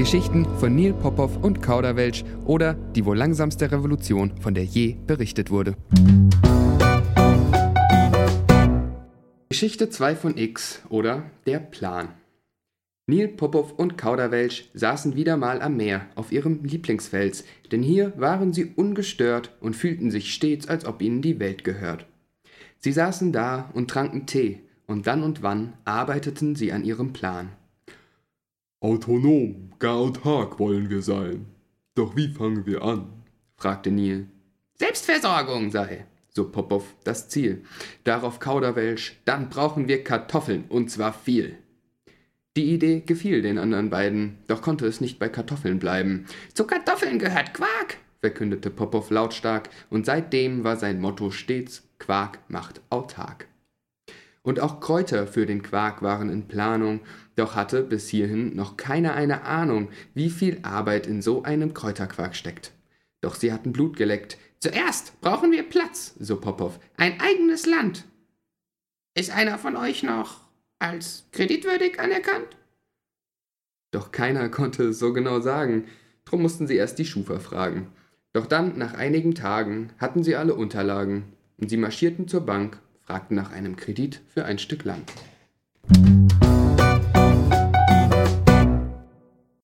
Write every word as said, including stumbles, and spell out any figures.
Geschichten von Neil Popov und Kauderwelsch oder die wohl langsamste Revolution, von der je berichtet wurde. Geschichte zwei von X oder Der Plan. Neil Popov und Kauderwelsch saßen wieder mal am Meer auf ihrem Lieblingsfels, denn hier waren sie ungestört und fühlten sich stets, als ob ihnen die Welt gehört. Sie saßen da und tranken Tee, und dann und wann arbeiteten sie an ihrem Plan. Autonom, gar autark wollen wir sein. Doch wie fangen wir an? Fragte Neil. Selbstversorgung sei, so Popov, das Ziel. Darauf Kauderwelsch, dann brauchen wir Kartoffeln, und zwar viel. Die Idee gefiel den anderen beiden, doch konnte es nicht bei Kartoffeln bleiben. Zu Kartoffeln gehört Quark, verkündete Popov lautstark, und seitdem war sein Motto stets Quark macht autark. Und auch Kräuter für den Quark waren in Planung, doch hatte bis hierhin noch keiner eine Ahnung, wie viel Arbeit in so einem Kräuterquark steckt. Doch sie hatten Blut geleckt. Zuerst brauchen wir Platz, so Popov, ein eigenes Land. Ist einer von euch noch als kreditwürdig anerkannt? Doch keiner konnte es so genau sagen, drum mussten sie erst die Schufa fragen. Doch dann, nach einigen Tagen, hatten sie alle Unterlagen, und sie marschierten zur Bank, fragten nach einem Kredit für ein Stück Land.